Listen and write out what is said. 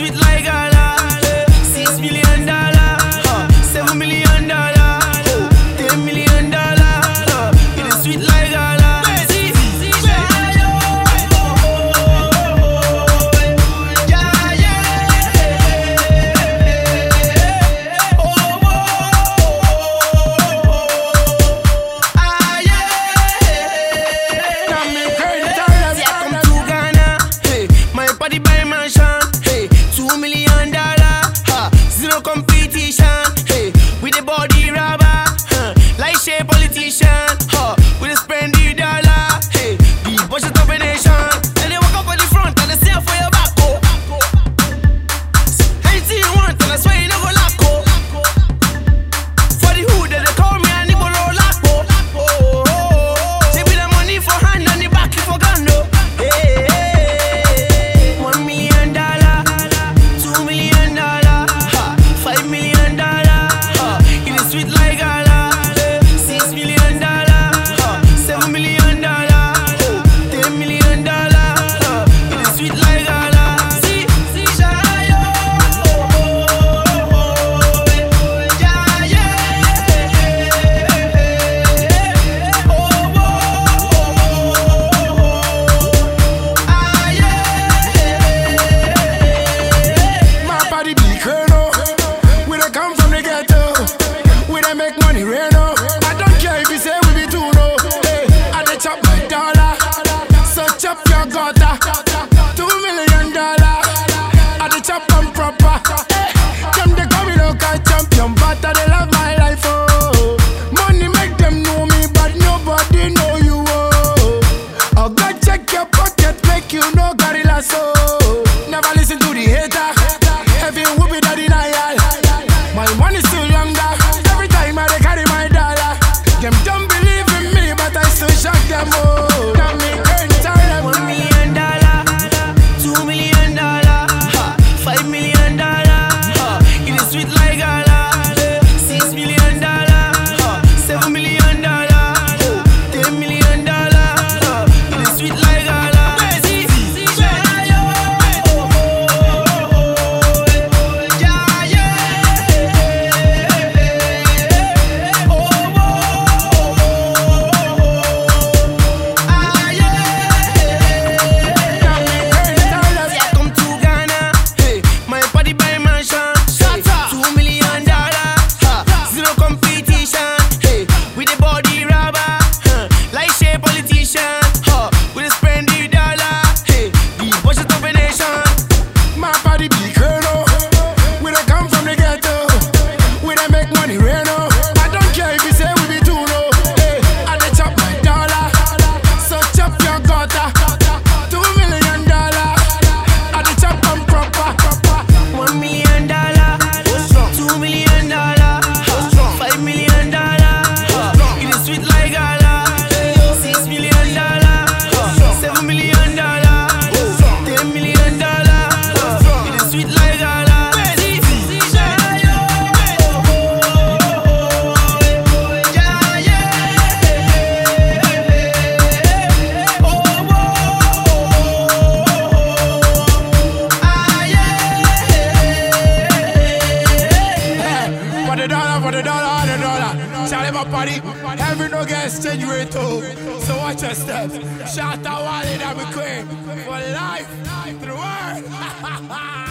sweet like gala. $6 million, $7 million, $10 million. It is sweet like gala. $2 million, zero competition. Hey, with the body rubber, like shape politician. With the spend the dollar. Hey, the budget of a nation. And they walk up on the front and they say for your back. Oh, anything you want, and I swear you never lack. Oh, for the hood that they call me and they borrow lack. Oh, say with the money for hand and the back for gun. Oh, hey, $1 million. $2 million, $5 million, it is sweet like gala. $6 million, $7 million, $10 million, it is sweet like gala. See, Shayo, Body be colonel. We don't come from the ghetto. We don't make money rain. No, I don't care if you say we be too low. Hey, I dey chop my dollar, so chop your gutter. $2 million, I dey chop them proper. Hey, them they call me local champion, but I dey love my life. Oh, money make them know me, but nobody know you. Oh, I'll go check your pocket, make you know gorilla. So never listen to the hater. Heaven will be the denial. My money still longer. Every time I carry my dollar. Them don't believe in me, but I still shock them. Oh, got me anytime. $1 million, $2 million, $5 million, it is sweet like gala. $6 million, $7 million, $10 million, it is sweet like gala. For the dollar. Charlie my party. Every no get exchange rate too. So watch your steps. Shout out Wally, that we queen. For life. To the world.